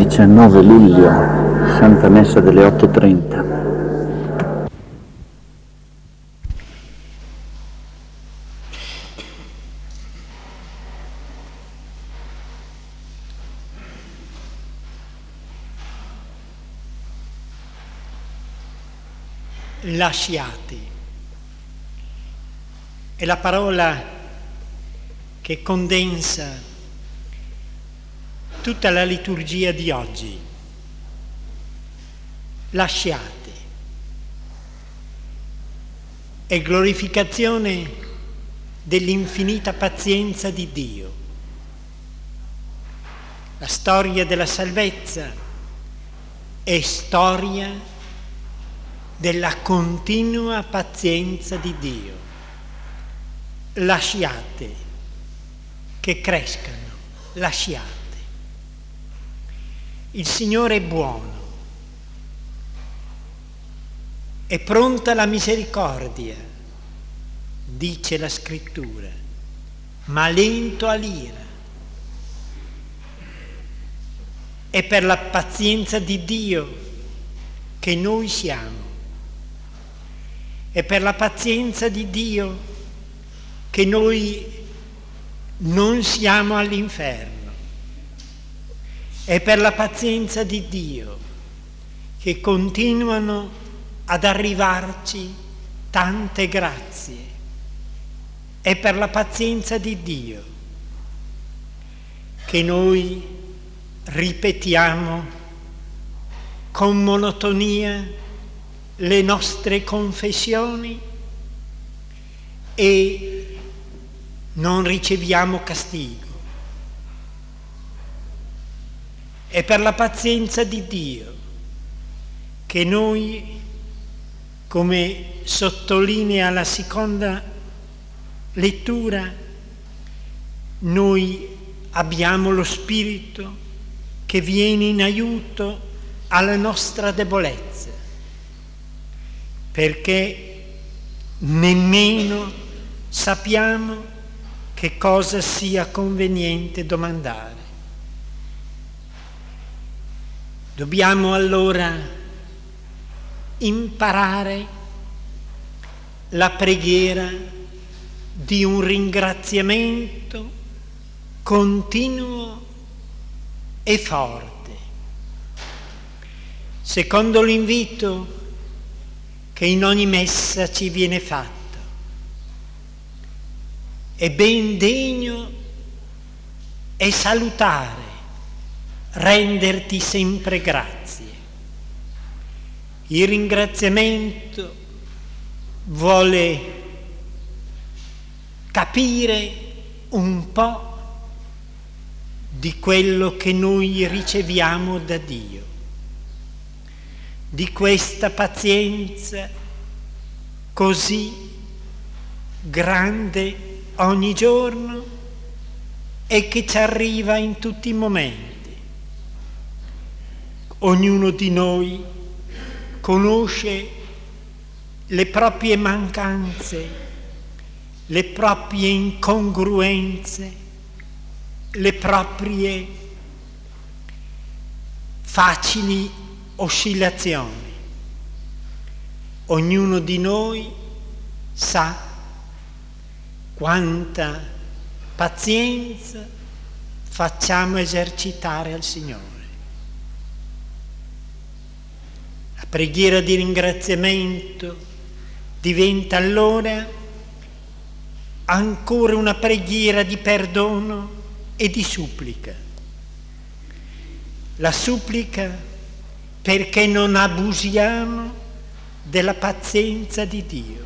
19 luglio, Santa Messa delle 8:30. Lasciate è la parola che condensa tutta la liturgia di oggi. Lasciate è glorificazione dell'infinita pazienza di Dio. La storia della salvezza è storia della continua pazienza di Dio. Lasciate che crescano, lasciate. Il Signore è buono, è pronta la misericordia, dice la Scrittura, ma lento all'ira. È per la pazienza di Dio che noi siamo. È per la pazienza di Dio che noi non siamo all'inferno. È per la pazienza di Dio che continuano ad arrivarci tante grazie. È per la pazienza di Dio che noi ripetiamo con monotonia le nostre confessioni e non riceviamo castigo. È per la pazienza di Dio che noi, come sottolinea la seconda lettura, noi abbiamo lo Spirito che viene in aiuto alla nostra debolezza, perché nemmeno sappiamo che cosa sia conveniente domandare. Dobbiamo allora imparare la preghiera di un ringraziamento continuo e forte, secondo l'invito che in ogni messa ci viene fatto. È ben degno e salutare renderti sempre grazie. Il ringraziamento vuole capire un po' di quello che noi riceviamo da Dio, di questa pazienza così grande ogni giorno e che ci arriva in tutti i momenti. Ognuno di noi conosce le proprie mancanze, le proprie incongruenze, le proprie facili oscillazioni. Ognuno di noi sa quanta pazienza facciamo esercitare al Signore. La preghiera di ringraziamento diventa allora ancora una preghiera di perdono e di supplica. La supplica perché non abusiamo della pazienza di Dio,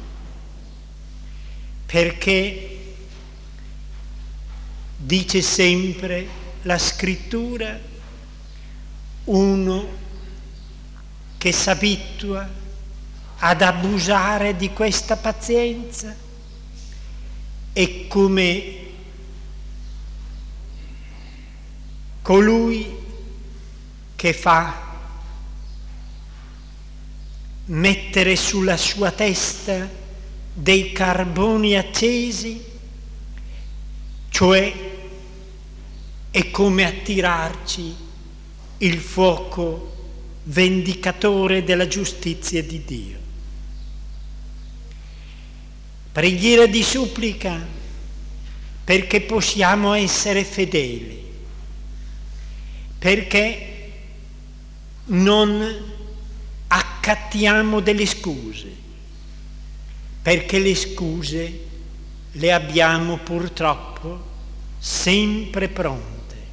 perché dice sempre la Scrittura, uno che si abitua ad abusare di questa pazienza è come colui che fa mettere sulla sua testa dei carboni accesi, cioè è come attirarci il fuoco vendicatore della giustizia di Dio. Preghiera di supplica perché possiamo essere fedeli, perché non accattiamo delle scuse, perché le scuse le abbiamo purtroppo sempre pronte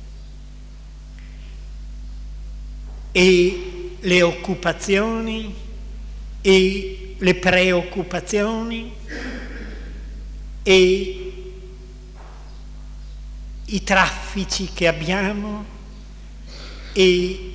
e le occupazioni e le preoccupazioni e i traffici che abbiamo e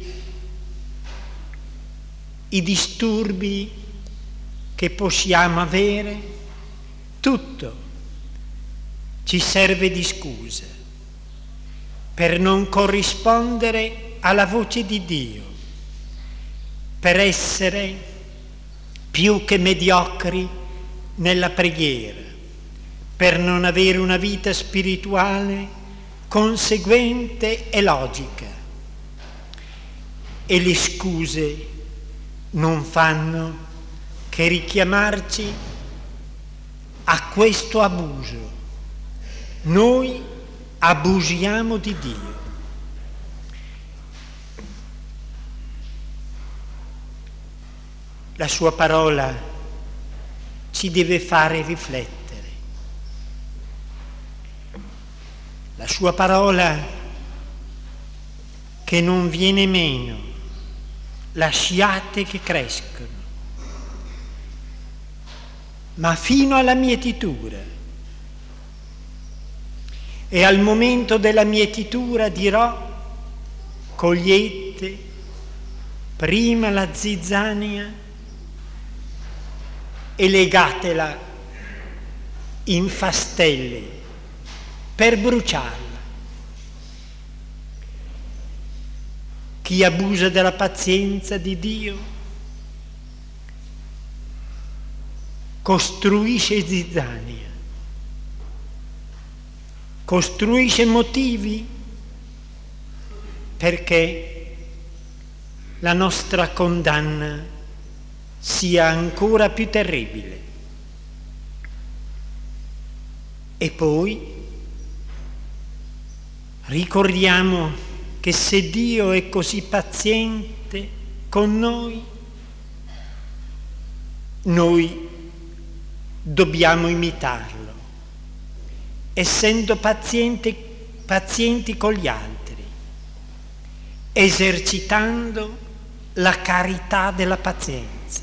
i disturbi che possiamo avere, tutto ci serve di scusa per non corrispondere alla voce di Dio, per essere più che mediocri nella preghiera, per non avere una vita spirituale conseguente e logica. E le scuse non fanno che richiamarci a questo abuso. Noi abusiamo di Dio. La sua parola ci deve fare riflettere. La sua parola che non viene meno, lasciate che crescono, ma fino alla mietitura. E al momento della mietitura dirò: cogliete prima la zizzania e legatela in fastelli per bruciarla. Chi abusa della pazienza di Dio costruisce zizzania, costruisce motivi perché la nostra condanna sia ancora più terribile. E poi ricordiamo che se Dio è così paziente con noi dobbiamo imitarlo, essendo pazienti con gli altri, esercitando la carità della pazienza,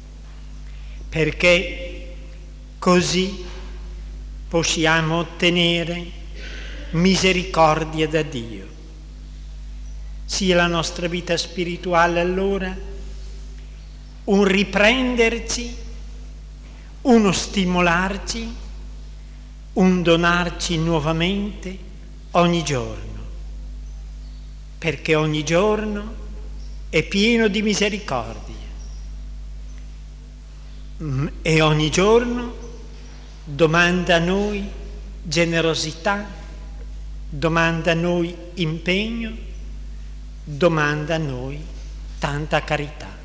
perché così possiamo ottenere misericordia da Dio. Sia la nostra vita spirituale allora un riprenderci, uno stimolarci, un donarci nuovamente ogni giorno, perché ogni giorno è pieno di misericordia e ogni giorno domanda a noi generosità, domanda a noi impegno, domanda a noi tanta carità.